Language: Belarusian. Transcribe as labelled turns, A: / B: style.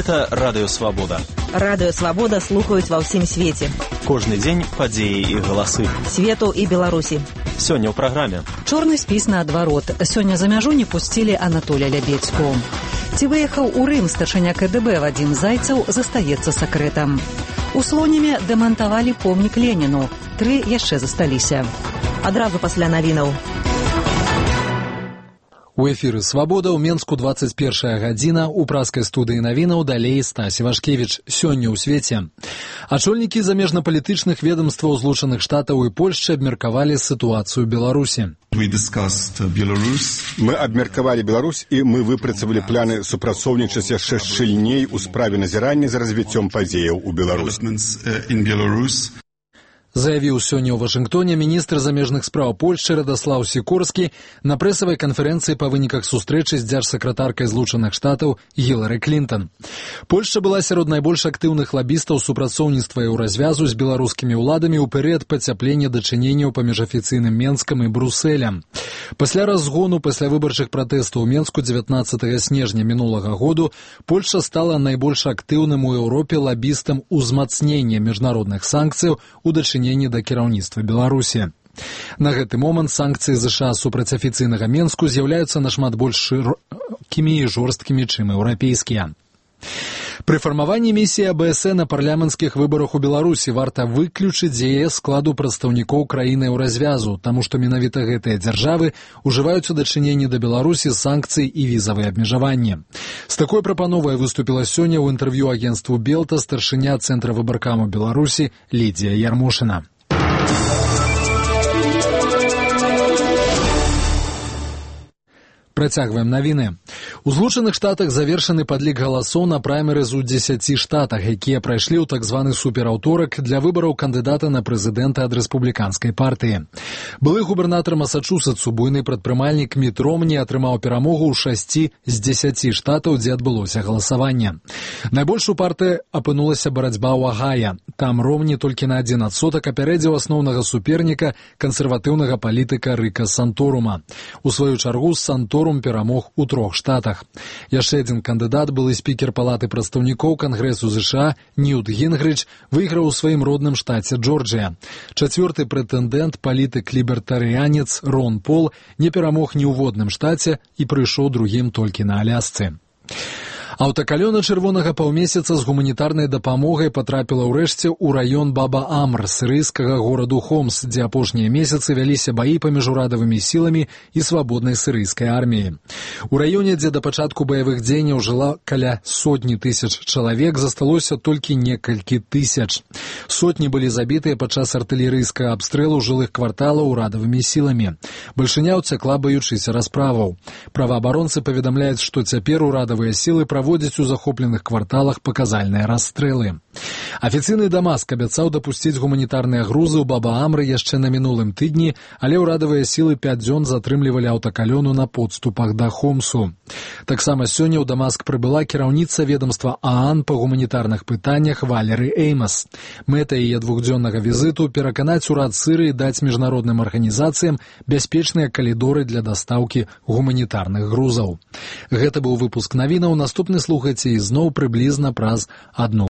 A: Гэта Радыё Свабода.
B: Радыё Свабода слухаюць ва ўсім свеце.
A: Кожны дзень падзеі і галасы.
B: Свету і Беларусі.
A: Сёння ў праграме.
C: Чорны спіс наадварот. Сёння за мяжу не пусцілі Анатолія Лябедзьку. Ці выехаў у Рым старшыня КДБ Вадзім Зайцаў, застаецца сакрэтам. У Слонімі дэмантавалі помнік Леніну. 3 яшчэ засталіся.
B: Адразу пасля навінаў.
D: У эфіры «Свабода» ў Менску 21 гадзіна, у праскай студыі навінаў далей Стась Івашкевіч. Сёння ў свеце. Ачольнікі замежнапалітычных ведомстваў Злучаных Штатаў і Польшчы абмеркавалі сітуацыю ў Беларусі.
E: Мы абмеркавалі Беларусь і мы выпрацавалі планы супрацоўнічаць яшчэ шчыльней у справе назірання за развіццём падзеяў у Беларусі.
D: Заявіў сёння ў Вашынгтоне міністр замежных спраў Польшчы Радаслаў Сікорскі на прэсавай канферэнцыі па выніках сустрэчы з дзяржсакратаркай Злучаных Штатаў Гілары Клінтон. Польшча была сярод найбольш актыўных лабістаў супрацоўніцтва і ўразвязу з беларускімі ўладамі ў перыяд пацяплення дачыненняў паміж афіцыйным Менскам і Брусэлем. Пасля разгону паслявыбарчых пратэстаў у Менску 19 снежня мінулага году Польшча стала найбольш актыўным у Еўропе лабістам узмацнення міжнародных санкцыяў у дачыненні да кіраўніцтва Беларусі. На гэты момант санкцыі ЗША супраць афіцыйнага Менску з'яўляюцца нашмат больш шырокімі і жорсткімі, чым еўрапейскія. Пры фармаванні місіі АБС на парламенцкіх выбарах у Беларусі варта выключыць з яе складу прадстаўнікоў краіны ў развязу, таму што менавіта гэтыя дзяржавы ўжываюць у дачыненні да Беларусі санкцыі і візавыя абмежаванні. З такой прапановай выступіла сёння ў інтэрв'ю агенцтву Белта старшыня Цэнтра выбаркаму Беларусі Лідзія Ярмошына. Працягваем навіны. У Злучаных Штатах завершаны падлік галасоў на праймерыз у 10 штатах, якія прайшлі ў так званы супераўторак для выбараў кандыдата на прэзідэнта ад рэспубліканскай партыі. Былы губернатар Масачусетсу, буйны прадпрымальнік Міт Ромні, атрымаў перамогу ў 6 з 10 штатаў, дзе адбылося галасаванне. Найбольш у партыі апынулася барацьба ў Агая. Там Ромні толькі на 1% апярэдзіў асноўнага суперніка, кансерватыўнага палітыка Рыка Санторума. У сваю чаргу Санторум перамог у 3 штатах. Яшчэ адзін кандыдат, былы спікер палаты прадстаўнікоў Кангрэсу ЗША Ньют Гінгрыч, выйграў у сваім родным штаце Джорджыя. 4-ты прэтэндэнт, палітык-лібертарыянец Рон Пол, не перамог ні ў водным штаце і прыйшоў другім толькі на Алясцы. Аўтакалёна чырвонага паўмесяца з гуманітарнай дапамогай патрапіла ўрэшце ў раён Баба-Амр сірыйскага гораду Хомс, дзе апошнія месяцы вяліся баі паміж урадавымі сіламі і свабоднай сірыйскай арміяй. У раёне, дзе да пачатку баявых дзеянняў жыла каля 100 000 чалавек, засталося толькі некалькі тысяч. Сотні былі забітыя падчас артылерыйскага абстрэлу жылых кварталаў урадавымі сіламі. Бальшыня ўцякла, баючыся расправаў. Праваабаронцы паведамляюць, што цяпер урадавыя сілы праводзяць у захопленых кварталах паказальныя расстрэлы. Афіцыйны Дамаск абяцаў дапусціць гуманітарныя грузы ў Баба-Амры яшчэ на мінулым тыдні, але ўрадавыя сілы 5 дзён затрымлівалі аўтакалёну на подступах да Хомсу. Таксама сёння ў Дамаск прыбыла кіраўніца ведомства ААН па гуманітарных пытаннях Валеры Эймас. Мэта яе двухдзённага візіту пераканаць урад Сірыі даць міжнародным арганізацыям бяспечныя калідоры для дастаўкі гуманітарных грузаў. Гэта быў выпуск навінаў. Наступны слухайце ізноў прыблізна праз 1